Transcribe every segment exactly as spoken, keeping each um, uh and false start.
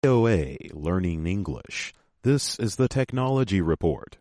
V O A Learning English. This is the Technology Report.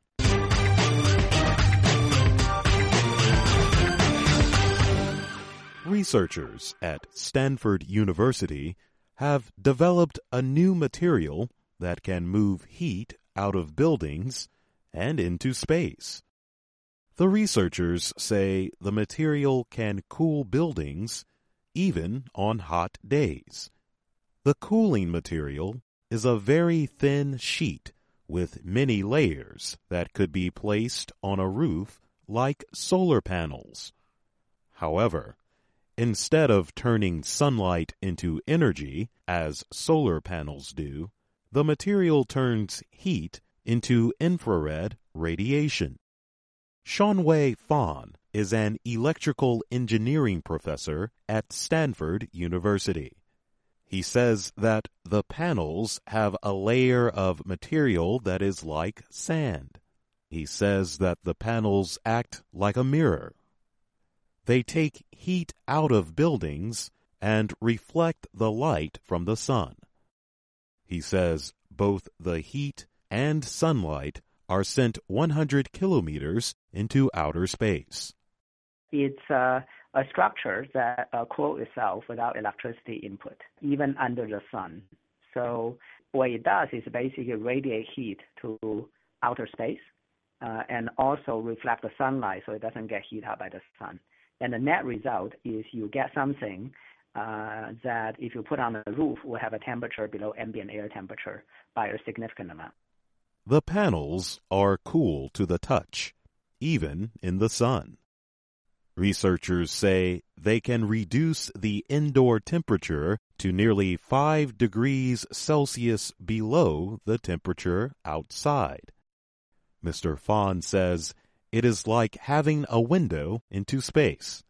Researchers at Stanford University have developed a new material that can move heat out of buildings and into space. The researchers say the material can cool buildings even on hot days. The cooling material is a very thin sheet with many layers that could be placed on a roof like solar panels. However, instead of turning sunlight into energy, as solar panels do, the material turns heat into infrared radiation. Xuanwei Fan is an electrical engineering professor at Stanford University. He says that the panels have a layer of material that is like sand. He says that the panels act like a mirror. They take heat out of buildings and reflect the light from the sun. He says both the heat and sunlight are sent one hundred kilometers into outer space. It's uh, a structure that uh, cools itself without electricity input, even under the sun. So what it does is basically radiate heat to outer space uh, and also reflect the sunlight so it doesn't get heated up by the sun. And the net result is you get something uh, that if you put on the roof will have a temperature below ambient air temperature by a significant amount. The panels are cool to the touch, even in the sun. Researchers say they can reduce the indoor temperature to nearly five degrees Celsius below the temperature outside. Mister Fan says it is like having a window into space.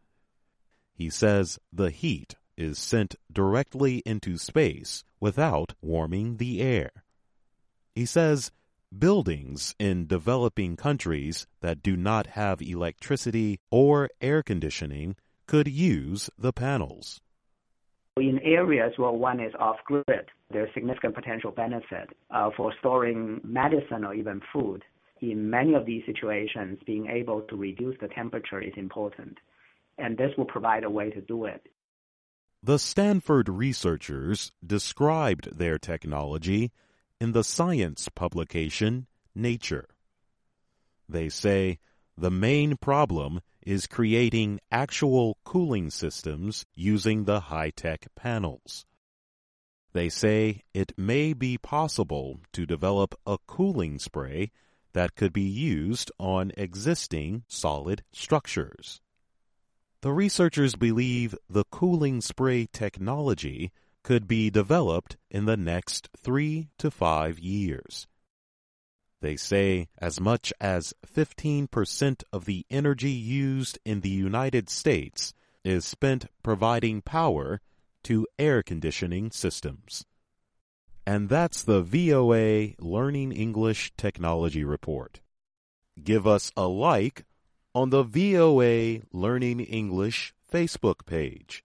He says the heat is sent directly into space without warming the air. He says buildings in developing countries that do not have electricity or air conditioning could use the panels. In areas where one is off-grid, there's significant potential benefit uh, for storing medicine or even food. In many of these situations, being able to reduce the temperature is important, and this will provide a way to do it. The Stanford researchers described their technology in the science publication Nature. They say the main problem is creating actual cooling systems using the high-tech panels. They say it may be possible to develop a cooling spray that could be used on existing solid structures. The researchers believe the cooling spray technology could be developed in the next three to five years. They say as much as fifteen percent of the energy used in the United States is spent providing power to air conditioning systems. And that's the V O A Learning English Technology Report. Give us a like on the V O A Learning English Facebook page.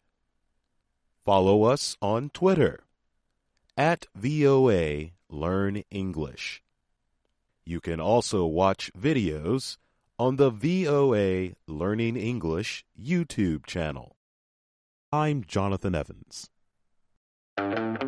Follow us on Twitter at V O A Learn English. You can also watch videos on the V O A Learning English YouTube channel. I'm Jonathan Evans.